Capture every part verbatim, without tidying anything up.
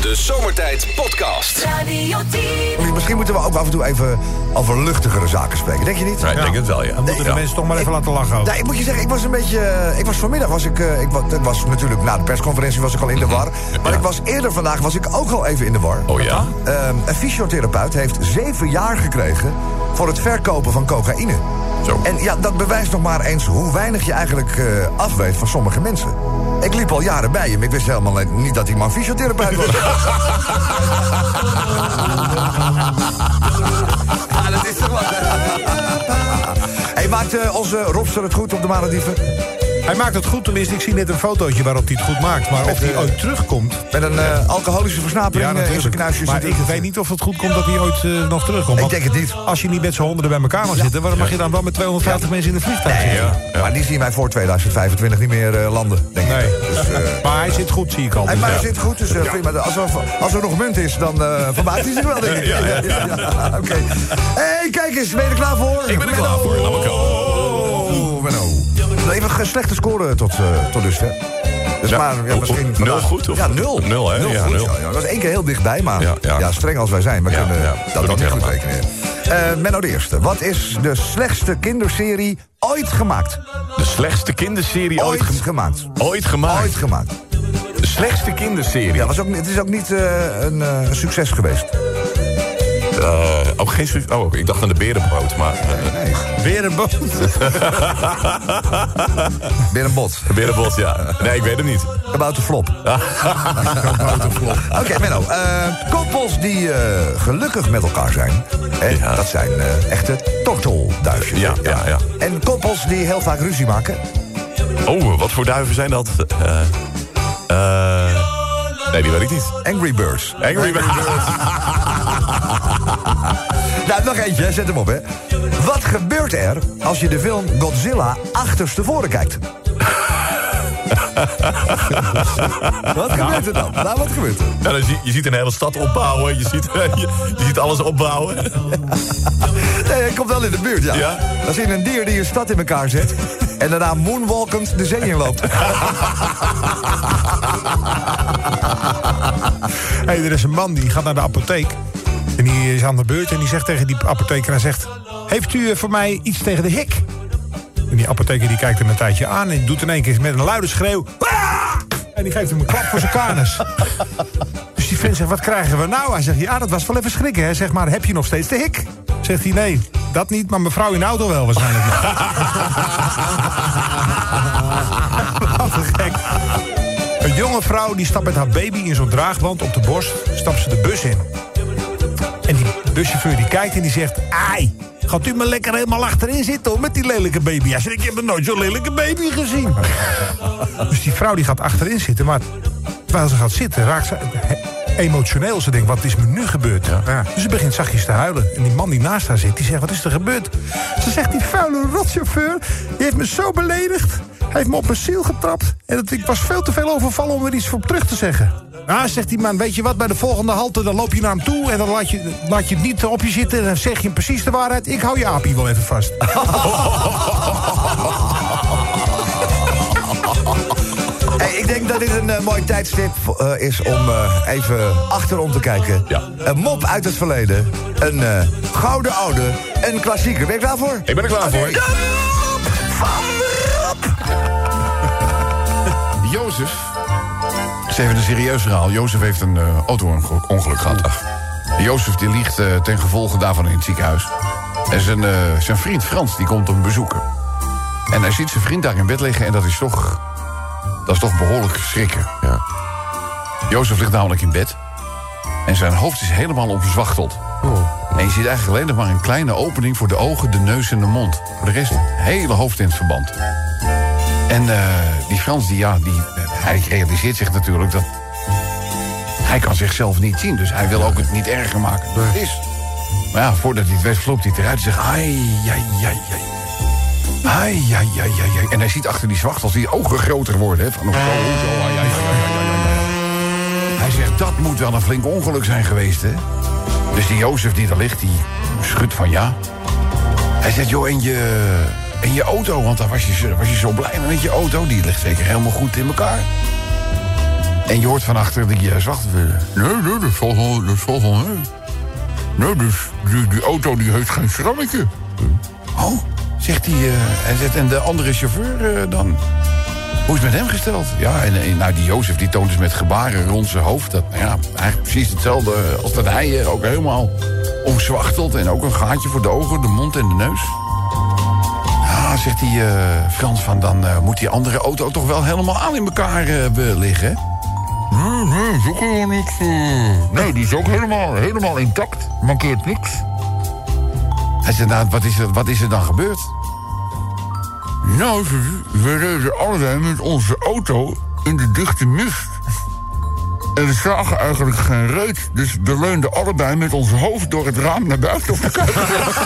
De Zomertijd Podcast. Radio tien. Misschien moeten we ook af en toe even over luchtigere zaken spreken. Denk je niet? Ja, ik denk het wel, ja. Dan moeten de ja. mensen toch maar even laten lachen ook. Nou, ik moet je zeggen, ik was een beetje... uh, Ik was vanmiddag, was ik, uh, ik, was, ik was natuurlijk na de persconferentie was ik al in de war. Maar Ja. ik was eerder vandaag was ik ook al even in de war. Oh ja? Uh, een fysiotherapeut heeft zeven jaar gekregen voor het verkopen van cocaïne. Zo. En ja, dat bewijst nog maar eens hoe weinig je eigenlijk uh, afweet van sommige mensen. Ik liep al jaren bij hem. Ik wist helemaal niet dat die man fysiotherapeut was. Ja, dat is toch wat. Hey, maakt uh, onze Robster het goed op de Malediven? Hij maakt het goed, tenminste. Ik zie net een fotootje waarop hij het goed maakt. Maar of hij ooit terugkomt... Met een uh, alcoholische versnapering uh, in zijn natuurlijk. knuisjes. Maar ik weet niet of het goed komt dat hij ooit uh, nog terugkomt. Ik Want denk het niet. Als je niet met z'n honderden bij elkaar mag zitten... waarom mag je dan wel met tweehonderdvijftig mensen in de vliegtuig Nee, zitten? ja. Maar die zien wij voor tweeduizend vijfentwintig niet meer uh, landen, denk ik. Nee. Dus, uh, Maar hij zit goed, zie ik al. Hij Dus maar ja. zit goed, dus uh, prima. Als er, als er nog munt is, dan uh, verbaast hij zich wel, denk ik. Ja, ja, ja, ja. Oké. Okay. Hé, hey, kijk eens, ben je er klaar voor? Ik ben er klaar voor, laat maar komen. Oh, Menno. Even een slechte score tot, uh, tot dusver. Dus Ja. maar, ja, misschien Nul vandaag- goed, of? Ja, nul. Nul, hè? Ja, goed, nul. Ja, ja. Dat was één keer heel dichtbij, maar ja, Ja, ja. streng als wij zijn, we Ja, kunnen ja. dat Doe dan niet niet goed helemaal. rekenen. Uh, Menno de Eerste, wat is de slechtste kinderserie ooit gemaakt? De slechtste kinderserie ooit, Ooit gem- gemaakt. ooit gemaakt. Ooit gemaakt. De slechtste kinderserie. Ja, was ook, het is ook niet uh, een uh, succes geweest. Uh, oh, geen su- oh, ik dacht aan de berenboot, maar... Uh, Nee. Weer een boot. Weer een bot. de berenboot, ja. Nee, ik weet het niet. About the flop. Oké, okay, Menno. Uh, koppels die uh, gelukkig met elkaar zijn... Hè, Ja. dat zijn uh, echte tortelduifjes. Ja, hè? ja, ja. En koppels die heel vaak ruzie maken... Oh, wat voor duiven zijn dat? Uh, uh, nee, die weet ik niet. Angry Birds. Angry Birds. Nou, nog eentje, zet hem op, hè. Wat gebeurt er als je de film Godzilla achterstevoren kijkt? Wat gebeurt er dan? Nou, wat gebeurt er? Ja, dan zie, je ziet een hele stad opbouwen. Je ziet, je, je ziet alles opbouwen. Nee, hij komt wel in de buurt, ja. Ja? Dan zie je een dier die een stad in elkaar zet... en daarna moonwalkend de zee inloopt. Hey, er is een man die gaat naar de apotheek. En die is aan de beurt en die zegt tegen die apotheker... hij zegt, heeft u voor mij iets tegen de hik? En die apotheker die kijkt hem een tijdje aan... en die doet in één keer met een luide schreeuw... "Ah!" En die geeft hem een klap voor zijn kanus. Dus die vent zegt, wat krijgen we nou? Hij zegt, ja, dat was wel even schrikken. Hè. Zeg maar, heb je nog steeds de hik? Zegt hij, nee, dat niet, maar mevrouw in de auto wel waarschijnlijk. Wat een gek. Een jonge vrouw die stapt met haar baby in zo'n draagwand op de borst... stapt ze de bus in. En die buschauffeur die kijkt en die zegt... Ai, gaat u maar lekker helemaal achterin zitten hoor, met die lelijke baby. Hij zegt, ik heb nog nooit zo'n lelijke baby gezien. Dus die vrouw die gaat achterin zitten, maar terwijl ze gaat zitten... raakt ze emotioneel. Ze denkt, wat is me nu gebeurd? Ja. Dus ze begint zachtjes te huilen. En die man die naast haar zit, die zegt, wat is er gebeurd? Ze zegt, die vuile rotchauffeur, die heeft me zo beledigd. Hij heeft me op mijn ziel getrapt. En het, ik was veel te veel overvallen om er iets voor terug te zeggen. Nou, zegt die man, weet je wat, bij de volgende halte... dan loop je naar hem toe en dan laat je, laat je het niet op je zitten... en dan zeg je hem precies de waarheid. Ik hou je apie wel even vast. Hey, ik denk dat dit een uh, mooi tijdstip uh, is om uh, even achterom te kijken. Ja. Een mop uit het verleden. Een uh, gouden oude. Een klassieker. Ben je klaar voor? Ik ben er klaar voor. De mop van Rob. Jozef. Het is even een serieus verhaal. Jozef heeft een uh, auto-ongeluk gehad. Jozef die ligt uh, ten gevolge daarvan in het ziekenhuis. En zijn, uh, zijn vriend Frans die komt hem bezoeken. En hij ziet zijn vriend daar in bed liggen en dat is toch... dat is toch behoorlijk schrikken. Ja. Jozef ligt namelijk in bed. En zijn hoofd is helemaal omzwachteld. Oh. En je ziet eigenlijk alleen nog maar een kleine opening voor de ogen, de neus en de mond. Voor de rest het hele hoofd in het verband. En uh, die Frans, die, ja, die, hij realiseert zich natuurlijk dat... hij kan zichzelf niet zien, dus hij wil ook het niet erger maken dan het is. Maar ja, voordat hij het weet, vloept hij het eruit en zegt... ai, ai, ai, ai. Ai, ai, ai, ai, ai. En hij ziet achter die zwachtels die ogen groter worden. Hè, van, oh, zo, ai, ai, ai, ai, ai, ai. Hij zegt, dat moet wel een flink ongeluk zijn geweest, hè. Dus die Jozef die daar ligt, die schudt van ja. Hij zegt, joh, en je, en je auto, want daar was je, was je zo blij met je auto. Die ligt zeker helemaal goed in elkaar. En je hoort van achter die uh, zwachtenwillen. Nee, nee, dat valt wel, dat valt wel mee. Nee, dus die, die auto die heeft geen schrammetje. Oh, zegt hij. Uh, hij zegt, en de andere chauffeur uh, dan? Hoe is het met hem gesteld? Ja, en, en nou, die Jozef die toont dus met gebaren rond zijn hoofd. Dat, nou ja, eigenlijk precies hetzelfde als dat hij uh, ook helemaal omzwachtelt. En ook een gaatje voor de ogen, de mond en de neus. Ja, zegt hij, uh, Frans, van dan uh, moet die andere auto toch wel helemaal aan in elkaar uh, liggen, hè? Nee, nee, dat is ook helemaal niks. Uh... Nee, die is ook helemaal, helemaal intact. Mankeert niks. Hij zei, nou, wat is er, wat is er dan gebeurd? Nou, we reden allebei met onze auto in de dichte mist. En we zagen eigenlijk geen reet. Dus we leunden allebei met ons hoofd door het raam naar buiten op de kant.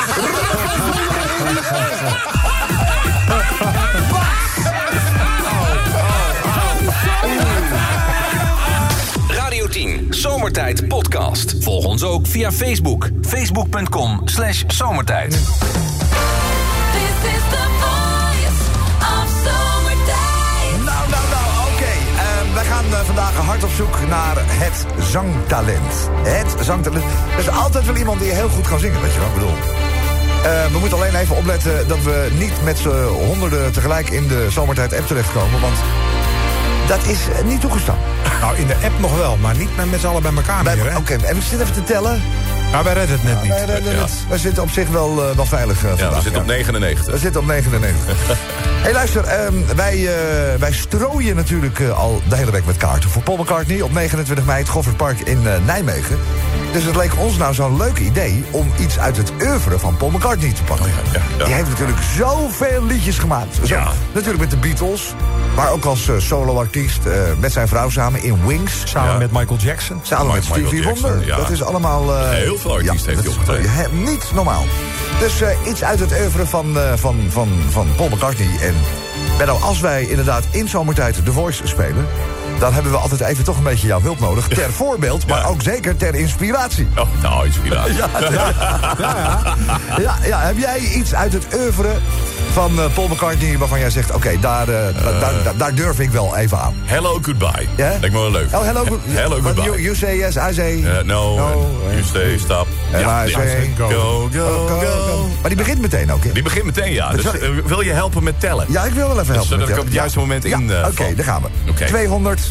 Radio tien, Zomertijd Podcast. Volg ons ook via Facebook. Facebook.com slash Zomertijd. This is the voice of Zomertijd. Nou, nou, nou, oké. Okay. Uh, wij gaan uh, vandaag hard op zoek naar het zangtalent. Het zangtalent. Er is altijd wel iemand die heel goed kan zingen, weet je wat ik bedoel. Uh, we moeten alleen even opletten dat we niet met z'n honderden tegelijk in de Zomertijd-app terechtkomen, want dat is uh, niet toegestaan. Nou, in de app nog wel, maar niet met, met z'n allen bij elkaar meer, hè? Oké, okay, en ik zit even te tellen. Nou, wij redden het net niet. Wij, redden Ja. het. wij zitten op zich wel, uh, wel veilig uh, vandaag. Ja, we zitten op negenennegentig. We zitten op negenennegentig. Hé, hey, luister, um, wij, uh, wij strooien natuurlijk uh, al de hele week met kaarten voor Paul McCartney op negenentwintig mei, het Goffertpark in uh, Nijmegen. Dus het leek ons nou zo'n leuk idee om iets uit het oeuvre van Paul McCartney te pakken. Oh ja, ja, ja. Die heeft natuurlijk zoveel liedjes gemaakt. Zo, Ja. Natuurlijk met de Beatles, maar ook als uh, solo-artiest uh, met zijn vrouw samen in Wings. Samen Ja. met Michael Jackson. Samen met Michael Stevie Jackson, Wonder. ja. Dat is allemaal... Uh, Heel veel artiesten heeft hij dat is opgetreden. he- niet normaal. Dus uh, iets uit het oeuvre van, uh, van, van, van Paul McCartney. En Benno, als wij inderdaad in Zomertijd The Voice spelen, dan hebben we altijd even toch een beetje jouw hulp nodig. Ter voorbeeld, maar Ja. ook zeker ter inspiratie. Oh, nou, inspiratie. Ja, ja, ja. ja, ja, heb jij iets uit het oeuvre van uh, Paul McCartney waarvan jij zegt, oké, okay, daar, uh, uh, daar, daar, daar durf ik wel even aan? Hello, goodbye. Ja? Lijkt me wel leuk. Oh, hello, good, Hello, But goodbye. You, you say yes, I say... Uh, no, No, and you say stop. En Ja, I ja. say go. Go, go, Go, go. go. Maar die begint meteen ook, hè? Die begint meteen, ja. Dus Sorry. uh, wil je helpen met tellen? Ja, ik wil wel even helpen. Zodat met ik jou. op het juiste moment ja. in, uh, Oké, val. daar gaan we. Oké. tweehonderd.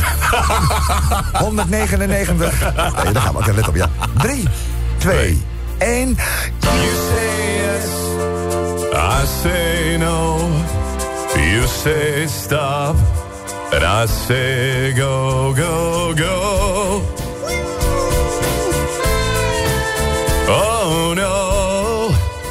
honderdnegenennegentig. Nee, daar gaan we. Oké, let op, ja. drie, twee, één. You say yes, I say no. You say stop, and I say go, go, go. Oh no.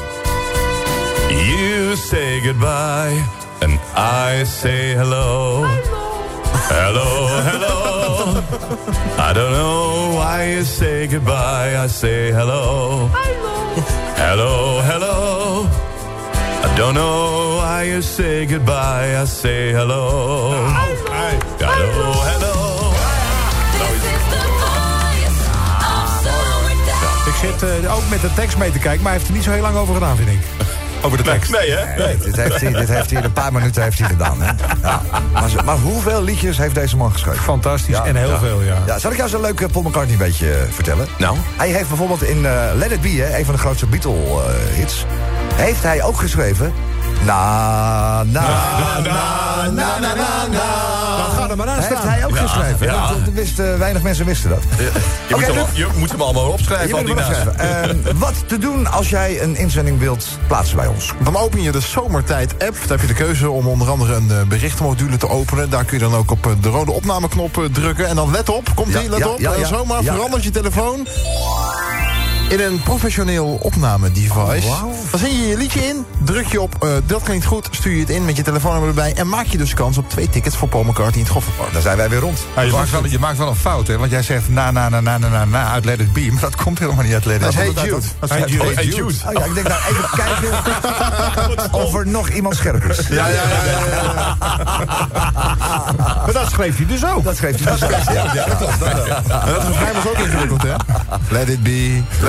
You say goodbye, and I say hello. Hello, hello. I don't know why you say goodbye. I say hello. Hello, hello. I don't know why you say goodbye. I say hello. Hello, hello. This is the voice of Zomertijd. Ik zit uh, ook met de tekst mee te kijken, maar hij heeft er niet zo heel lang over gedaan, vind ik. Over de tekst. Nee, hè? Nee, dit heeft hij, dit heeft hij in een paar minuten heeft hij gedaan. Hè? Ja. Maar, ze- maar hoeveel liedjes heeft deze man geschreven? Fantastisch Ja, en heel ja. veel, ja. Ja, zal ik jou zo'n leuk uh, Paul McCartney beetje uh, vertellen? Nou? Hij heeft bijvoorbeeld in uh, Let It Be, hè, een van de grootste Beatle-hits... heeft hij ook geschreven... Na, na, na, na, na, na, na. Dan gaat er maar aan Heeft staan. hij ook Ja, geschreven. ja. Dat, dat wist, uh, weinig mensen wisten dat. Je, moet Oké, hem, Luc. je moet hem allemaal opschrijven. Je al moet die hem naast. opschrijven. Ehm, wat te doen als jij een inzending wilt plaatsen bij ons? Dan open je de Zomertijd-app. Daar heb je de keuze om onder andere een uh, berichtenmodule te openen. Daar kun je dan ook op uh, de rode opnameknop uh, drukken. En dan let op, komt Ja, ie, let ja, op. ja, en ja. zomaar Ja. verandert je telefoon in een professioneel opnamedevice. Oh, wauw. Dan zet je je liedje in, druk je op uh, dat klinkt goed, stuur je het in met je telefoonnummer erbij en maak je dus kans op twee tickets voor Paul McCartney in het Goffertpark. Dan zijn wij weer rond. Ja, je, maakt wel, je maakt wel een fout, hè? Want jij zegt na, na, na, na, na, na, na uit Let It Be. Maar dat komt helemaal niet uit Let It Be. Dat is Hey komt uit Jude. dat- Dat is Hey Hey Jude. Jude. Hey, Jude. Oh ja, ik denk nou even kijken of er nog iemand scherp is. Ja, ja, ja, ja, ja. Maar dat schreef hij dus ook. Dat schreef hij dus. Ja, ja, dat klopt. Dat, uh, En dat refrein was ook ingewikkeld, hè? Let it be, let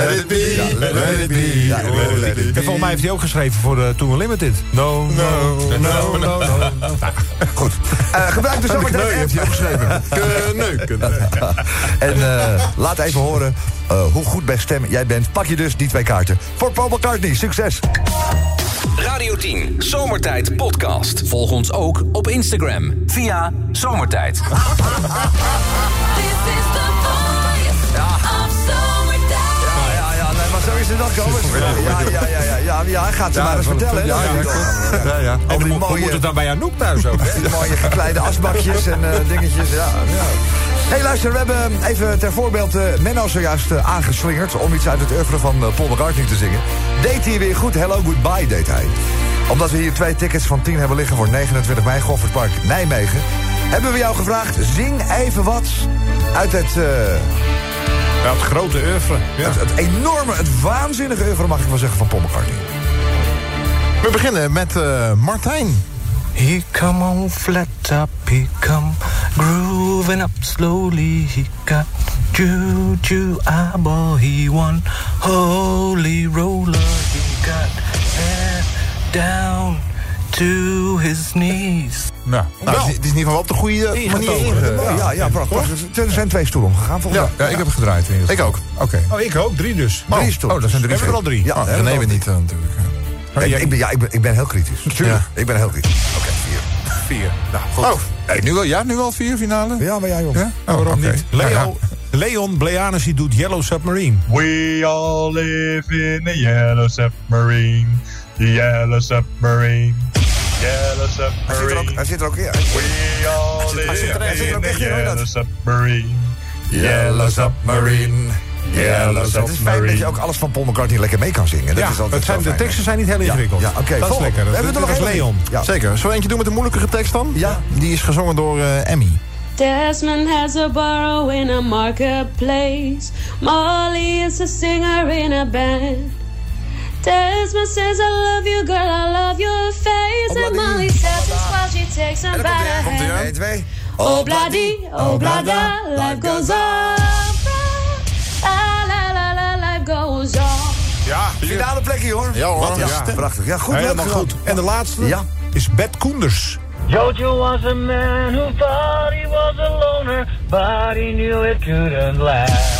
Let it be, Ja, let, let it be. Ja, let, let it En be. volgens mij heeft hij ook geschreven voor de Toon Limited. No, no, no, no, no. Goed. Uh, gebruik de zomertijd Kneu heeft hij ook geschreven. Kneu. En uh, laat even horen uh, hoe goed bij stem jij bent. Pak je dus die twee kaarten voor Paul McCartney. Succes! Radio tien Zomertijd Podcast. Volg ons ook op Instagram via Zomertijd. This is the voice of zomertijd. Ja, ja, ja, nee, maar zo is het dan komen. Ja, ja, ja, ja, ja, ja, gaat ze maar eens vertellen. Ja, ja, ja, ja. En Over dan die moet, hoe mooie, moet het dan bij Anouk thuis ook? hè? die mooie gekleide asbakjes en uh, dingetjes. Ja, ja. Hey, luister, we hebben even ter voorbeeld uh, Menno zojuist uh, aangeslingerd om iets uit het oeuvre van uh, Paul McCartney te zingen. Deed hij weer goed, Hello Goodbye deed hij. Omdat we hier twee tickets van tien hebben liggen voor negenentwintig mei, Goffertpark Nijmegen, hebben we jou gevraagd, zing even wat uit het, uh, Ja, het grote oeuvre. Ja. het, het enorme, het waanzinnige oeuvre, mag ik wel zeggen, van Paul McCartney. We beginnen met uh, Martijn. He come on flat top, he come grooving up slowly. He got juju eyeball, he won holy roller. He got hair down to his knees. Nou, Nou, het is- het is in ieder geval op de goede manier inge... Ja, ja, prachtig. Er zijn twee stoelen omgegaan volgens Ja, mij. ja, ik heb gedraaid. in ieder Ik geval. ook. Oké. Oh, ik ook. Drie dus. Drie stoelen. Oh, dat zijn drie. Hebben we er al drie? Ja, Oh, hebben we René al weer drie. niet uh, natuurlijk. Ik, ik ben, ja, ik, ben, ik, ben, ik ben heel kritisch. Ja. Ik ben heel kritisch. Oké, vier. Vier. Nou, goed. Oh, Hey, nu al, ja, nu al vier finale? Ja, maar jij, jongen. Ja? Oh, Waarom oké. niet? Leo, Leon Bleanus die doet Yellow Submarine. We all live in the yellow submarine. The yellow submarine. Yellow Hij zit er ook, submarine. hij zit er ook in. We all zit- hij zit er- hij live zit er ook in echt the in, hoor, yellow dat. submarine. Yellow Submarine. Yellow Het is fijn dat je submarine. ook alles van Paul McCartney lekker mee kan zingen. Dat Ja, is altijd het zijn, zo de fijn, teksten hè? zijn niet heel ingewikkeld. Ja, oké. Dat is volgende. lekker. We hebben er nog Dat is één. Leon. Ja. zeker. Zullen we eentje doen met een moeilijkere tekst dan? Ja. Die is gezongen door uh, Emmy. Desmond has a burrow in a marketplace. Molly is a singer in a band. Desmond says, I love you, girl, I love your face. And Molly says it's while she takes him by the Komt ie, hand. één, twee. Oh, bloody, oh, blada, life goes on. La, la, la, la, life goes on. Ja, Finale plekje, hoor. Ja hoor. Ja, Ja. prachtig. Ja, goed. leuk helemaal gedaan. goed. En de laatste Ja. is Bert Koenders. Jojo was a man who thought he was a loner, but he knew it couldn't last.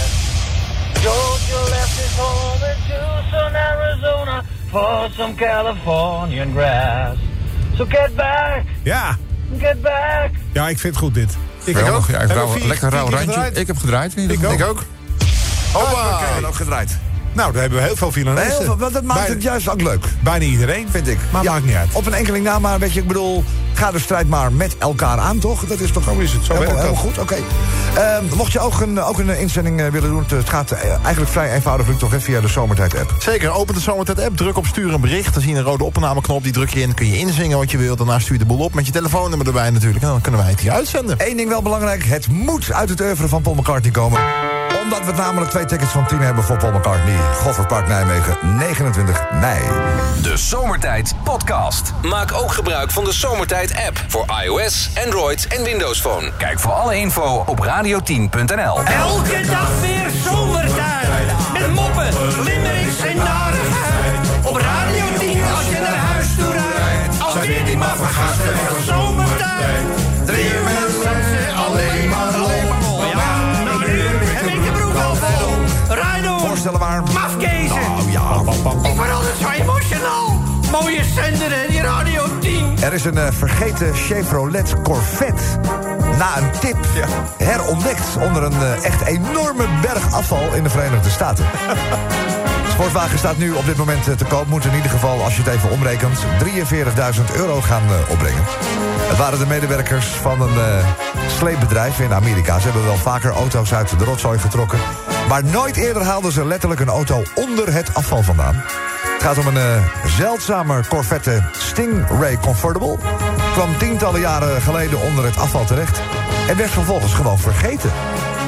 Jojo left his home in Tucson, Arizona, for some Californian grass. So get back, Ja. get back. Ja, ik vind het goed dit. Ik Ik ook. Ja, ik Hebben rauw- we vier- lekker vier rauw keer randje. gedraaid? Ik heb gedraaid. in ieder Ik geval. ook. Ik ook. Hoppa. Ik heb ook gedraaid. Nou, daar hebben we heel veel Heel finalisten. veel, want dat maakt Bijna- het juist ook leuk. Bijna iedereen. Vind ik. Maar maakt niet uit. Op een enkeling na, maar weet je, ik bedoel, ga de strijd maar met elkaar aan, toch? Dat is toch Zo is het, zo helemaal, werkt helemaal dat. goed, oké. Ehm, mocht je ook een, ook een inzending eh, willen doen, het gaat eh, eigenlijk vrij eenvoudig, lukt toch, hè, via de Zomertijd-app. Zeker, open de Zomertijd-app, druk op stuur een bericht. Dan zie je een rode opnameknop, die druk je in. Kun je inzingen wat je wilt, daarna stuur je de boel op met je telefoonnummer erbij natuurlijk. En dan kunnen wij het hier uitzenden. Eén ding wel belangrijk, het moet uit het oeuvre van Paul McCartney komen. Omdat we namelijk twee tickets van tien hebben voor Paul McCartney. Goffertpark Nijmegen, negenentwintig mei. De Zomertijd Podcast. Maak ook gebruik van de Zomertijd app voor iOS, Android en Windows Phone. Kijk voor alle info op radio tien punt n l. Elke dag weer zomertijd. Met moppen, limmerings en narigheid. Op Radio tien als je naar huis toe rijdt. Alweer die maar vergasten van zomertijd. Drie uur met mensen, alleen maar alleen maar lol. Ja, na een uur heb ik de broek al vol. Rijden Voorstellen waar. mafkezen. Oh ja. Ik word altijd zo emotional. Mooie zender hè, die Radio tien. Er is een uh, vergeten Chevrolet Corvette na een tip herontdekt onder een uh, echt enorme berg afval in de Verenigde Staten. De sportwagen staat nu op dit moment uh, te koop. Moet in ieder geval, als je het even omrekent, drieënveertigduizend euro gaan uh, opbrengen. Het waren de medewerkers van een uh, sleepbedrijf in Amerika. Ze hebben wel vaker auto's uit de rotzooi getrokken. Maar nooit eerder haalden ze letterlijk een auto onder het afval vandaan. Het gaat om een uh, zeldzame Corvette Stingray Convertible. Kwam tientallen jaren geleden onder het afval terecht en werd vervolgens gewoon vergeten.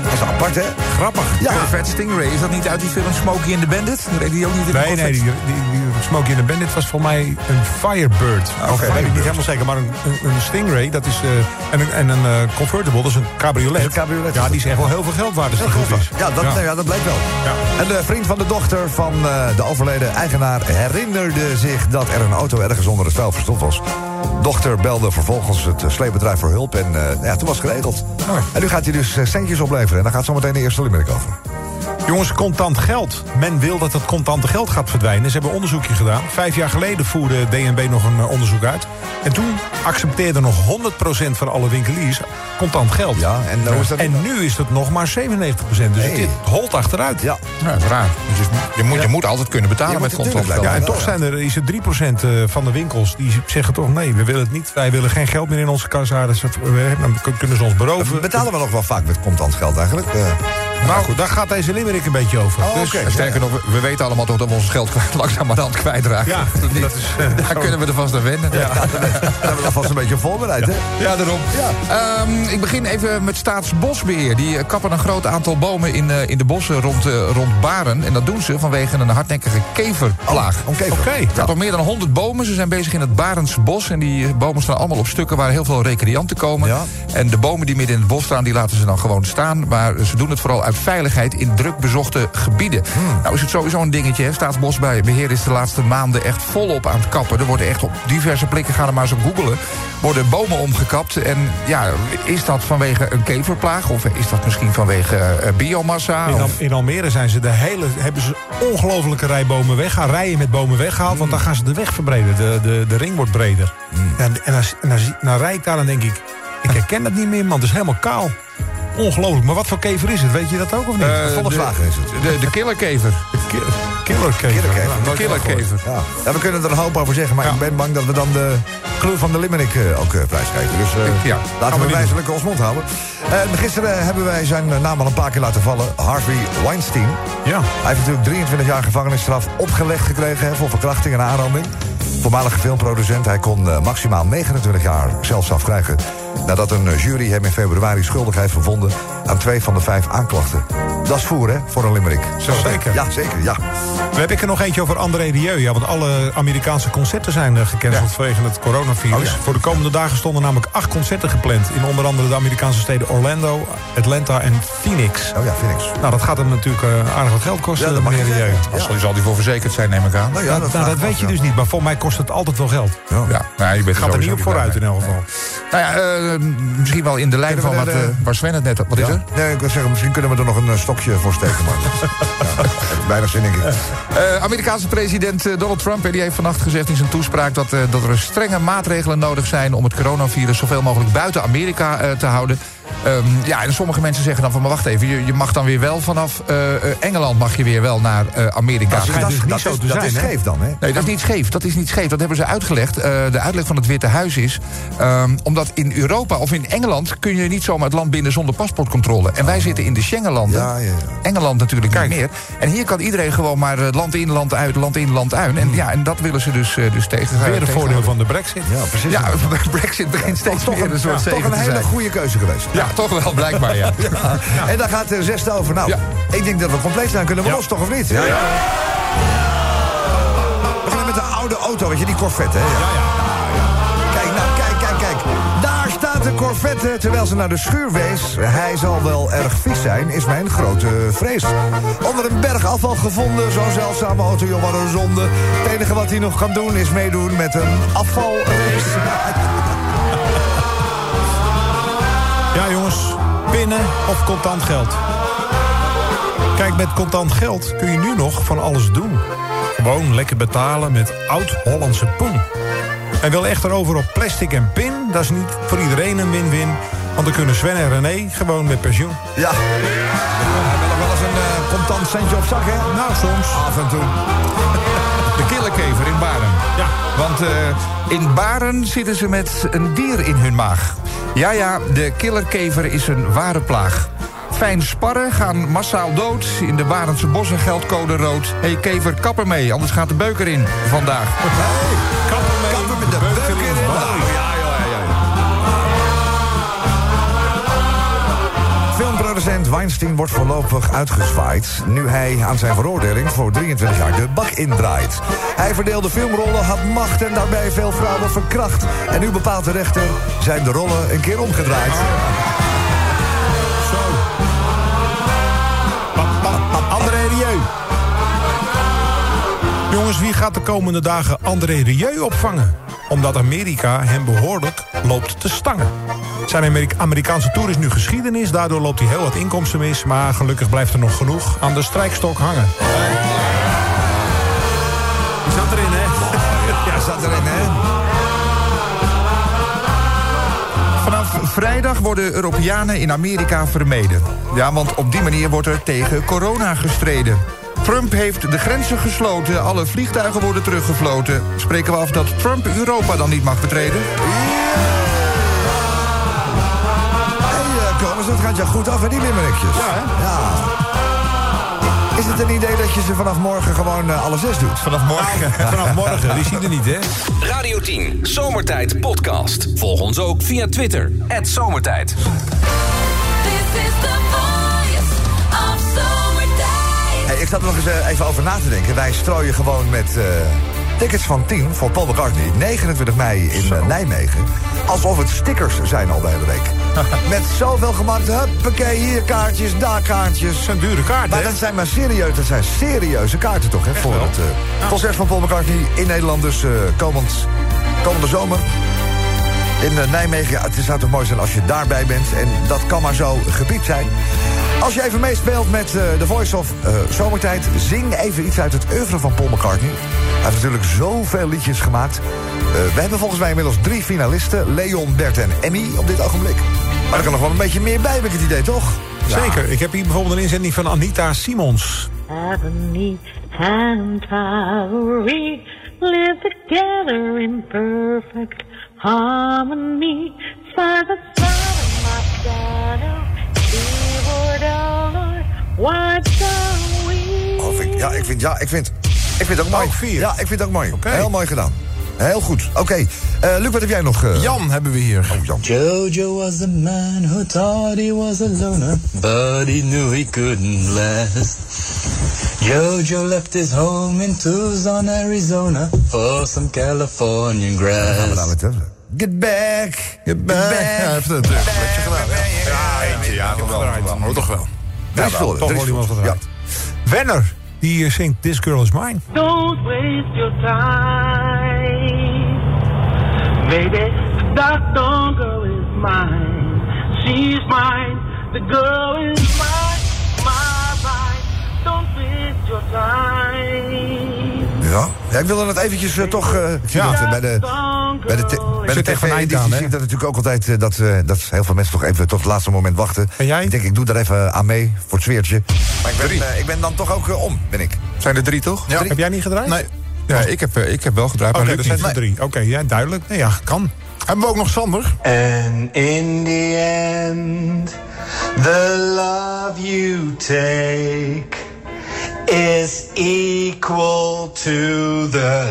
Dat is apart, hè? Grappig. Ja. Corvette Stingray, is dat niet uit die film Smokey and the Bandit? Dat reed hij ook niet in de Nee, nee, Corvette? die, die, die Smokey and the Bandit was voor mij een Firebird. Oké, Of, weet ik niet helemaal zeker, maar een, een, een Stingray, dat is... Uh, en een, en een uh, convertible, dat is een cabriolet. Dat is een cabriolet. Ja, die is echt wel heel veel geld waard als die goed is. Ja, dat, ja. ja, dat bleek wel. Ja. En de vriend van de dochter van uh, de overleden eigenaar herinnerde zich dat er een auto ergens onder het vuil verstopt was. Dochter belde vervolgens het sleepbedrijf voor hulp en uh, ja, toen was het geregeld. Oh. En nu gaat hij dus uh, centjes opleveren en daar gaat zometeen de eerste limerick over. Jongens, contant geld. Men wil dat het contante geld gaat verdwijnen. Ze hebben een onderzoekje gedaan. Vijf jaar geleden voerde D N B nog een uh, onderzoek uit. En toen accepteerden nog honderd procent van alle winkeliers contant geld. Ja, en, uh, hoe is dat en nu is het nog maar zevenennegentig procent. Dus Hey. het holt achteruit. Ja. Ja, dat is raar. Dus je, moet, je moet altijd kunnen betalen Je met moet contant natuurlijk, geld. Ja, en wel, toch ja. zijn er, is er drie procent van de winkels die zeggen toch nee, we willen het niet. Wij willen geen geld meer in onze kassa. Dus we, dan kunnen ze ons beroven. We betalen we nog wel vaak met contant geld eigenlijk. Uh, Nou goed, daar gaat deze limerick een beetje over. Oh, Dus, oké. En sterker nog, we weten allemaal toch dat we ons geld langzamerhand kwijtraken. Ja, Of niet? dat is, uh, Daar zo. kunnen we er vast aan wennen. ja, daar hebben we alvast een beetje voorbereid, hè? Ja, daarom. Ja. Ehm, ik begin even met Staatsbosbeheer. Die kappen een groot aantal bomen in, uh, in de bossen rond, uh, rond Baren. En dat doen ze vanwege een hardnekkige keverplaag. Oh, oké. Oké. Het gaat om meer dan honderd bomen. Ze zijn bezig in het Barentse bos. En die bomen staan allemaal op stukken waar heel veel recreanten komen. Ja. En de bomen die midden in het bos staan, die laten ze dan gewoon staan. Maar ze doen het vooral uit veiligheid in druk bezochte gebieden. Hmm. Nou is het sowieso een dingetje. Hè? Staatsbosbeheer is de laatste maanden echt volop aan het kappen. Er worden echt op diverse plekken, ga er maar eens op googelen, worden bomen omgekapt. En ja, is dat vanwege een keverplaag? Of is dat misschien vanwege uh, biomassa? In, Al- Of... in Almere zijn ze de hele, hebben ze ongelofelijke rij bomen weg. Gaan rijen met bomen weggehaald, want dan gaan ze de weg verbreden. De, de, de ring wordt breder. En, en, als, en als, dan rijd ik daar en denk ik, ik herken dat niet meer, man. Het is helemaal kaal. Ongelooflijk. Maar wat voor kever is het? Weet je dat ook of niet? Uh, Volkswagen is het. De, de killerkever. Ki- Killerkever. Killerkever. Ja, De killerkever. Ja. Ja, we kunnen er een hoop over zeggen, maar Ja. ik ben bang dat we dan de kleur van de limerick uh, ook uh, prijsgeven. Dus uh, Ja, laten we we niet wijzelijk ons mond houden. Uh, gisteren hebben wij zijn uh, naam al een paar keer laten vallen. Harvey Weinstein. Ja. Hij heeft natuurlijk drieëntwintig jaar gevangenisstraf opgelegd gekregen hè, voor verkrachting en aanranding. Voormalige filmproducent. Hij kon uh, maximaal negenentwintig jaar celstraf krijgen. Nadat een uh, jury hem in februari schuldig heeft bevonden aan twee van de vijf aanklachten. Dat is voer, hè, voor een limerick. Zo zeker. Ja, zeker, ja. We hebben er nog eentje over André Rieu. Ja, want alle Amerikaanse concerten zijn uh, gecanceld vanwege het coronavirus. Oh, ja. Voor de komende dagen stonden namelijk acht concerten gepland. In onder andere de Amerikaanse steden Orlando, Atlanta en Phoenix. Oh ja, Phoenix. Nou, dat gaat hem natuurlijk uh, aardig wat geld kosten, Ja, dat mag meneer je Rieu. zeggen. Daar zal, zal die voor verzekerd zijn, neem ik aan. Nou ja, Nou, nou, vraag dat ik me weet af, je ja. dus niet. Maar voor mij kost het altijd wel geld. Ja. Ja, nou, je bent Gaat er sowieso niet op vooruit in blij elk geval. mee. Nou ja, uh, misschien wel in de lijn Kunnen van we wat, er, uh, uh, waar Sven het net... Wat is Ja? er? Nee, ik wil zeggen, misschien kunnen we er nog een uh, stokje voor steken. Maar ja, heeft weinig zin, denk ik. Uh, Amerikaanse president uh, Donald Trump uh, die heeft vannacht gezegd in zijn toespraak dat, uh, dat er strenge maatregelen nodig zijn om het coronavirus zoveel mogelijk buiten Amerika uh, te houden. Um, ja, en sommige mensen zeggen dan van, maar wacht even, je, je mag dan weer wel vanaf uh, uh, Engeland mag je weer wel naar uh, Amerika Dat, gaan. dat, dus niet dat zo is, te dat zijn, is hè? scheef dan, hè? Nee, dat is niet scheef. Dat is niet scheef. Dat hebben ze uitgelegd. Uh, de uitleg van het Witte Huis is... Um, omdat in Europa of in Engeland kun je niet zomaar het land binnen zonder paspoortcontrole. En wij zitten in de Schengenlanden. Ja, ja, ja. Engeland natuurlijk Kijk. niet meer. En hier kan iedereen gewoon maar uh, land in, land uit, land in, land uit. En, ja, en dat willen ze dus, uh, dus tegen. Weer een voordeel van de brexit. Ja, precies. Ja, Brexit begint steeds toch meer een, een soort ja, zegen toch een te hele zijn. goede keuze geweest. Ja, toch wel, blijkbaar, ja. Ja. En daar gaat de zesde over. Nou, Ja. ik denk dat we compleet zijn. Kunnen we Ja. los, toch of niet? Ja, ja. We beginnen met de oude auto, weet je, die Corvette, hè? Ja, ja. Kijk, nou, kijk, kijk, kijk. Daar staat de Corvette, terwijl ze naar de schuur wees. Hij zal wel erg vies zijn, is mijn grote vrees. Onder een berg afval gevonden, zo'n zeldzame auto, joh, wat een zonde. Het enige wat hij nog kan doen, is meedoen met een afvalrace. Ja, jongens. Pinnen of contant geld? Kijk, met contant geld kun je nu nog van alles doen. Gewoon lekker betalen met oud-Hollandse poen. En wil echter over op plastic en pin, dat is niet voor iedereen een win-win. Want dan kunnen Sven en René gewoon met pensioen. Ja. We hebben nog wel eens een uh, contant centje op zak, hè? Nou, soms. Af en toe. De killerkever in Baren. Ja. Want uh, in Baren zitten ze met een dier in hun maag. Ja, ja, de killerkever is een ware plaag. Fijn sparren gaan massaal dood. In de Barentse bossen geldt code rood. Hé, hey, kever, kap ermee, anders gaat de beuker in vandaag. Hey, Kappen mee. kappen met de beuker in. Beuker. Ja, joh, ja, ja. Filmproducent Producent Weinstein wordt voorlopig uitgezwaaid... nu hij aan zijn veroordeling voor drieëntwintig jaar de bak indraait. Hij verdeelde filmrollen, had macht en daarbij veel vrouwen verkracht. En nu bepaalt de rechter, zijn de rollen een keer omgedraaid. Zo. André Rieu. Jongens, wie gaat de komende dagen André Rieu opvangen? Omdat Amerika hem behoorlijk loopt te stangen. Zijn Amerika- Amerikaanse tour is nu geschiedenis. Daardoor loopt hij heel wat inkomsten mis. Maar gelukkig blijft er nog genoeg aan de strijkstok hangen. Die zat erin, hè? Ja, zat erin, hè? Vanaf vrijdag worden Europeanen in Amerika vermeden. Ja, want op die manier wordt er tegen corona gestreden. Trump heeft de grenzen gesloten, alle vliegtuigen worden teruggefloten. Spreken we af dat Trump Europa dan niet mag betreden? Hé, Thomas, dat gaat jou goed af, hè, die limmerikjes. Ja, hè? Ja. Is het een idee dat je ze vanaf morgen gewoon uh, alle zes doet? Vanaf morgen. Vanaf morgen, die zie je er niet, hè? Radio tien, Zomertijd Podcast. Volg ons ook via Twitter, at Zomertijd. Hey, ik zat er nog eens uh, even over na te denken. Wij strooien gewoon met uh, tickets van tien voor Paul McCartney. negenentwintig mei in uh, Nijmegen. Alsof het stickers zijn al de hele week. Met zoveel gemaakt. Huppakee, hier kaartjes, daar kaartjes. Dat zijn dure kaarten, Maar hè? dat zijn maar serieus, dat zijn serieuze kaarten toch, hè? Voor wel. het uh, concert van Paul McCartney in Nederland. Dus uh, komend, komende zomer. In uh, Nijmegen, ja, het zou toch mooi zijn als je daarbij bent. En dat kan maar zo gepiept zijn. Als je even meespeelt met uh, The Voice of uh, Zomertijd... zing even iets uit het oeuvre van Paul McCartney. Hij heeft natuurlijk zoveel liedjes gemaakt. Uh, we hebben volgens mij inmiddels drie finalisten. Leon, Bert en Emmy op dit ogenblik. Maar er kan nog wel een beetje meer bij, heb ik het idee, toch? Ja. Zeker. Ik heb hier bijvoorbeeld een inzending van Anita Simons. Ebony and Ivory live together in perfect harmony. Side by side of my shadow, keyboard dollar, what are we? Oh, vind ik, ja, ik vind, ja, ik vind, ik vind het ook mooi. Oh, vier. Ja, ik vind het ook mooi. Okay. Heel mooi gedaan. Heel goed. Oké. Okay. Uh, Luc, wat heb jij nog? Uh... Jan hebben we hier. Oh, Jan. Jojo was a man who thought he was a loner, but he knew he couldn't last. Jojo left his home in Tucson, Arizona, for some Californian grass. Get back, get back. Ja, hij heeft het een beetje gedaan. Ja, eentje, ja, toch wel. Oh, toch wel. Ja, Ja, wel, toch wel iemand gedraaid. Wenner, die uh, zingt This Girl Is Mine. Don't waste your time. Baby, that dumb girl is mine. She's mine. The girl is mine. My, mine. Don't waste your time. Ja. ja, ik wilde het eventjes uh, toch... Uh, ik zie Ja. dat, uh, bij de, bij de, te- bij de Zit tegen een eind tv-editie aan, hè? zie ik dat natuurlijk ook altijd... Uh, dat, uh, dat heel veel mensen toch even tot het laatste moment wachten. En jij? Ik denk, ik doe daar even aan mee, voor het sfeertje. Maar ik ben, uh, ik ben dan toch ook uh, om, ben ik. Zijn er drie, toch? Ja. Heb jij niet gedraaid? Nee. Ja, ik heb, eh, ik heb wel gedraaid, Oké, maar dat lukt zijn niet. er drie. Oké, ja, duidelijk. Nee, ja, kan. Hebben we ook nog Sander? And in the end, the love you take is equal to the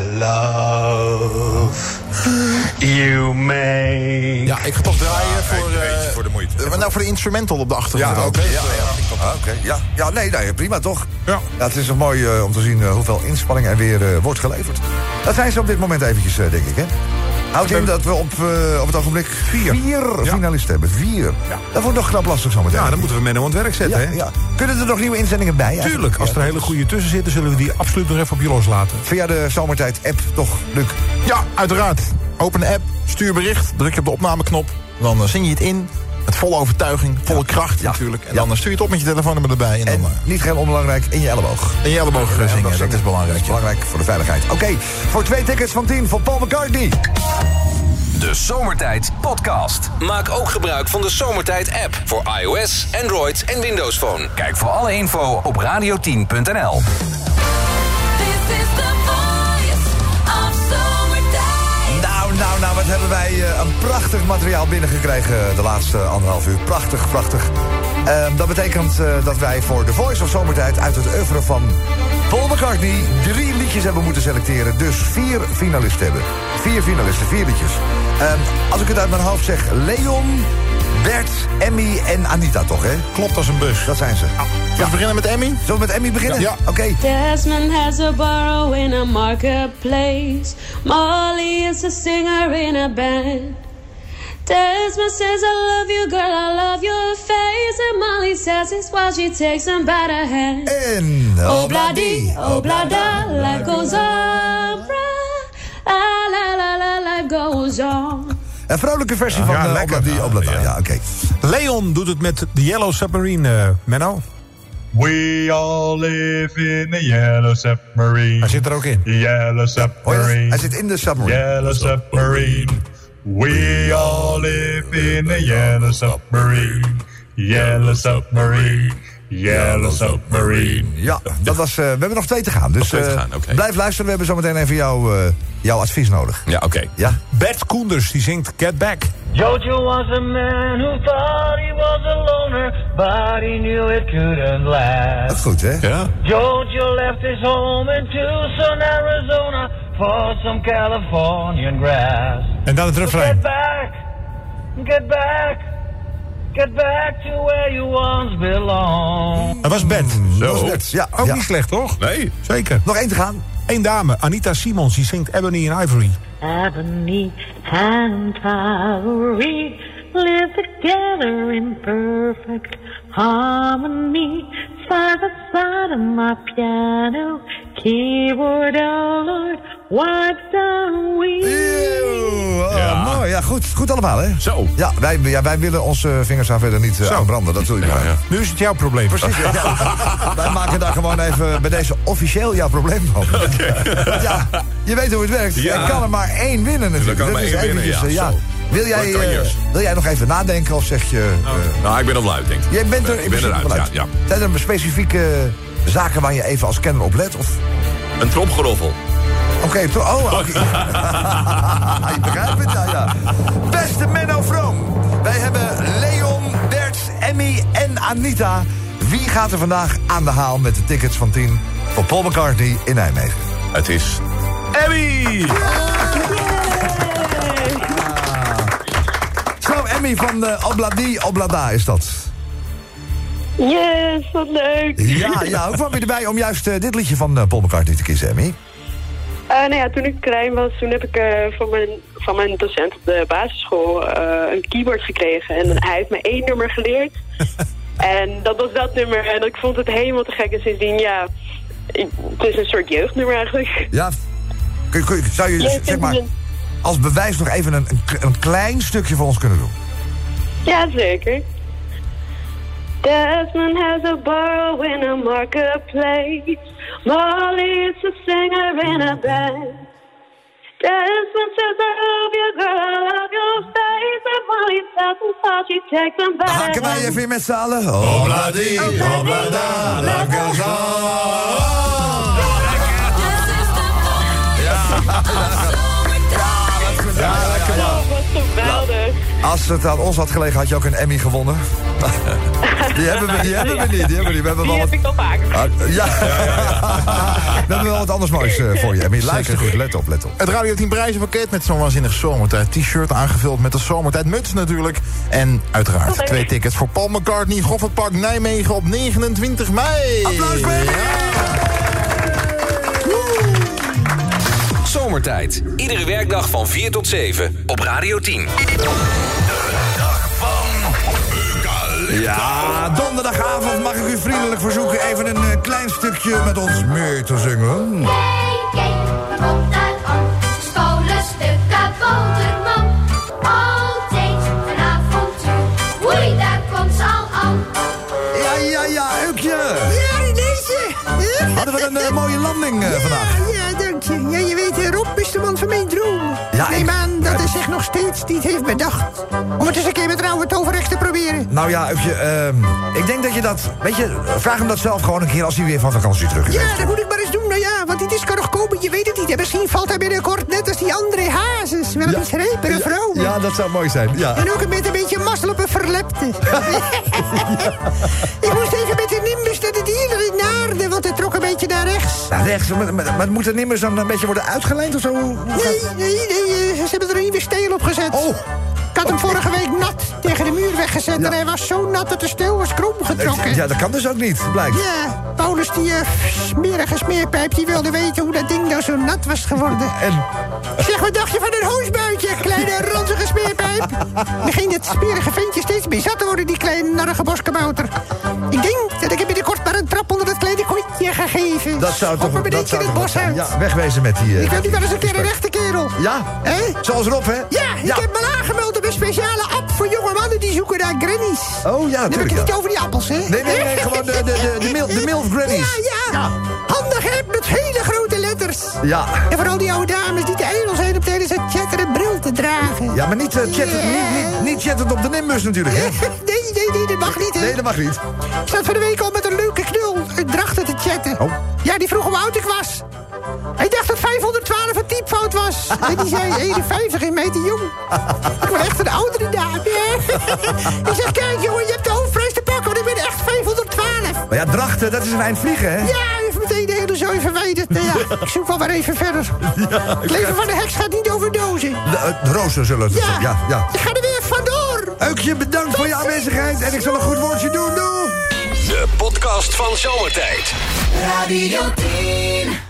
love you make. Ja, ik ga toch draaien voor, Een beetje uh, voor de moeite. uh, nou, voor de instrumental op de achtergrond. Ja, ook. oké. Ja, ja, ah, oké. ja, ja, nee, nee, prima toch? Ja. Ja, het is nog mooi uh, om te zien uh, hoeveel inspanning er weer uh, wordt geleverd. Dat zijn ze op dit moment eventjes, uh, denk ik, hè? Houdt in dat we op, uh, op het ogenblik vier, vier Ja. finalisten hebben. Vier. Ja. Dat wordt nog knap lastig zometeen. Ja, dan moeten we Menno aan het werk zetten, ja, hè? ja. Kunnen er nog nieuwe inzendingen bij? Tuurlijk, eigenlijk? als er Ja. hele goede tussen zitten... zullen we die absoluut nog even op je loslaten. Via de Zomertijd-app, toch, Luc? Ja, uiteraard. Open de app, stuur bericht, druk je op de opnameknop. Dan uh, zing je het in, met volle overtuiging, volle kracht Ja. natuurlijk. En Ja. dan uh, stuur je het op met je telefoonnummer erbij. En, En dan uh, niet heel onbelangrijk, in je elleboog. in je elleboog uh, zingen, dat is belangrijk. Dat is ja. belangrijk voor de veiligheid. Oké, okay, voor twee tickets van tien voor Paul McCartney. De Zomertijd Podcast. Maak ook gebruik van de Zomertijd app voor iOS, Android en Windows Phone. Kijk voor alle info op radio tien punt n l. Nou, nou, nou, wat hebben wij uh, een prachtig materiaal binnengekregen de laatste anderhalf uur. Prachtig, prachtig. Uh, dat betekent uh, dat wij voor The Voice of Zomertijd uit het oeuvre van Paul McCartney drie liedjes hebben moeten selecteren. Dus vier finalisten hebben. Vier finalisten, vier liedjes. Uh, als ik het uit mijn hoofd zeg, Leon, Bert, Emmy en Anita toch, hè? Klopt als een bus. Dat zijn ze. Ja. We beginnen met Emmy? Zullen we met Emmy beginnen? Ja. Oké. Okay. Desmond has a burrow in a marketplace. Molly is a singer in a band. Desmond says, I love you, girl, I love your face. And Molly says it's while she takes him by the hand. En... Oh, blah dee, oh, blah da, life goes on. La, la, la, la, life goes on. Een vrolijke versie van ja, uh, lekker. Obladi, Oblada. Ja, ja oké. Okay. Leon doet het met de Yellow Submarine, uh, Menno. We all live in a yellow submarine. Hij zit er ook in. Yellow submarine. Oh ja, hij zit in de submarine. Yellow submarine. We all live in a yellow submarine. Yellow submarine. Yellow submarine. Ja, dat was, uh, we hebben nog twee te gaan. Dus twee te uh, gaan, okay. Blijf luisteren, we hebben zometeen even jouw, uh, jouw advies nodig. Ja, oké. Okay. Ja? Bert Koenders, die zingt Get Back. Jojo was a man who thought he was a loner, but he knew it couldn't last. Dat is goed, hè? Ja. Jojo left his home in Tucson, Arizona, for some Californian grass. En dan het refrein. Get back, get back, get back to where you once belonged. Dat was Bert. Zo. Dat was Bert, ja. Ook ja. niet slecht, toch? Nee. Zeker. Nog één te gaan. Eén dame, Anita Simons, die zingt Ebony and Ivory. Ebony and Ivory live together in perfect harmony. Side by side on my piano, keyboard, oh Lord, what do we? Eeuw, oh, Ja. Mooi, ja, goed, goed allemaal, hè? Zo. Ja, wij, ja, wij willen onze vingers daar verder niet uh, aan branden, dat zul je Ja, maar. ja. Nu is het jouw probleem. Precies, ja, ja. Wij maken daar gewoon even bij deze officieel jouw probleem van. Okay. Want ja, je weet hoe het werkt. Ja. Er kan er maar één winnen natuurlijk. Er kan er Dat maar is één winnen, eventjes, ja, uh, zo. Wil jij, Wat kan je? uh, wil jij nog even nadenken of zeg je... Uh, Nou, ik ben al luid, denk ik. jij bent er Ik in ben principe eruit, wel ja, uit. ja. Zijn er specifieke zaken waar je even als kenner op let? Of... Een tromgeroffel. Oké, okay, to- oh, okay. Je begrijpt het, ja, ja. Beste Menno Vroom, wij hebben Leon, Bert, Emmy en Anita. Wie gaat er vandaag aan de haal met de tickets van tien voor Paul McCartney in Nijmegen? Het is Emmy! Zo, Emmy van uh, Obladi Oblada is dat. Yes, wat leuk. Ja, ja, hoe kwam je erbij om juist uh, dit liedje van uh, Paul McCartney te kiezen, Emmy? Uh, nou ja, toen ik klein was, toen heb ik uh, van, mijn, van mijn docent op de basisschool uh, een keyboard gekregen. En hij heeft me één nummer geleerd. En dat was dat nummer. En ik vond het helemaal te gek. En sindsdien, ja, ik, het is een soort jeugdnummer eigenlijk. Ja, kun, kun, zou je Ja, zeg maar als bewijs nog even een, een, een klein stukje voor ons kunnen doen? Ja, zeker. Desmond has a burrow in a marketplace. Molly is a singer in a band. Desmond says, I love you, girl, I love your face. And Molly tells him how she takes him back. Hakken wij even in met z'n allen. Obladi, oblada, life goes on. Ja, lekker man. Wat geweldig. Als het aan ons had gelegen, had je ook een Emmy gewonnen. Die hebben we, die hebben we niet. Die hebben we niet. We hebben Die wel heb ik al vaker. wat... Ja. We hebben wel wat anders moois uh, voor je, Emmy. Luister goed, let op, let op. Het Radio tien prijzenpakket met zo'n waanzinnig zomertijd t-shirt aangevuld met de zomertijd muts natuurlijk. En uiteraard Oké. twee tickets voor Paul McCartney, Goffertpark Nijmegen op negenentwintig mei. Applaus, baby! Zomertijd. Iedere werkdag van vier tot zeven op Radio tien. Ja, donderdagavond mag ik u vriendelijk verzoeken even een uh, klein stukje met ons mee te zingen. Kijk, kijk, wat komt daar aan? Stolen stukken boterham. Altijd een avontuur. Oei, daar komt ze al aan. Ja, ja, ja, Ukje. Ja, deze. Hadden we een uh, mooie landing uh, vandaag? Ja, dank je. Ja, je weet, uh, Rob is de man van mijn droom. Ja, Neem ik- aan dat hij zich nog steeds niet heeft bedacht. Om het eens een keer met Rauw het overrecht te proberen. Nou ja, Ukje, uh, ik denk dat je dat... Weet je, vraag hem dat zelf gewoon een keer als hij weer van vakantie terug is. Ja, dat moet ik maar eens doen. Nou ja, want die disco nog komen, je weet het niet. En misschien valt hij binnenkort net als die andere hazes. Wel een iets rijpere vrouw. Ja, dat zou mooi zijn, ja. En ook een met een beetje mazzel op een verlepte. Ik moest even met de Nimbus naar de dealer in Naarden, want hij trok een beetje naar rechts. Naar rechts, maar, maar, maar moet de nimmers dan een beetje worden uitgeleend of zo? Hoe gaat- Nee, nee, nee, eh, ze hebben er een nieuwe stijl op gezet. Oh. Ik had hem vorige week nat tegen de muur weggezet... Ja. en hij was zo nat dat de sneeuw was krom getrokken. Ja, dat kan dus ook niet, blijkt. Ja, Paulus, die uh, smerige smeerpijp, die wilde weten hoe dat ding nou zo nat was geworden. En? Zeg, wat dacht je van een hoosbuitje, kleine ranzige smeerpijp? Dan ging dat smerige ventje steeds meer zat te worden, die kleine narrige boskabouter. Ik denk dat ik hem binnenkort maar een trap onder dat kleine kontje ga geven. Dat zou toch... Op een dat beetje zou het toch bos zijn. uit. Ja, wegwezen met die... Uh, ik wil nu wel eens een keer een rechte kerel. Ja? Hè? Zoals Rob, hè? Ja, ik heb me aangemeld op een speciale app voor jonge mannen die zoeken naar grannies. Oh ja, Dan heb ik het ja. niet over die appels, hè? Nee, nee, nee, gewoon de, de, de, de, mil, de milf grannies. Ja, ja, ja. Handig app met hele grote letters. Ja. En vooral die oude dames die te ijdel zijn om tijdens het chatten een bril te dragen. Ja, maar niet, uh, chatten, Yeah. niet, niet, niet chatten op de Nimbus natuurlijk, hè? Nee, nee, nee, dat mag niet, hè? Nee, dat mag niet. Ik zat van de week al met een leuke knul uit Drachten te chatten. Oh. Ja, die vroeg hoe oud ik was. Hij dacht dat vijfhonderdtwaalf een typfout was. En die zei eenenvijftig en mij te jong. Ik ben echt een oudere dame. Ik zeg, kijk jongen, je hebt de hoofdprijs te pakken, want ik ben echt vijfhonderdtwaalf. Maar ja, Drachten, dat is een eind vliegen, hè? Ja, hij heeft meteen de hele zooi verwijderd. Nou ja, ik zoek wel weer even verder. Het leven van de heks gaat niet over dozen. De, uh, de rozen zullen het Ja. zeggen. Ja, ja. Ik ga er weer vandoor. Eukje, bedankt voor je aanwezigheid. En ik zal een goed woordje doen. Doei! De podcast van Zomertijd. Radio tien.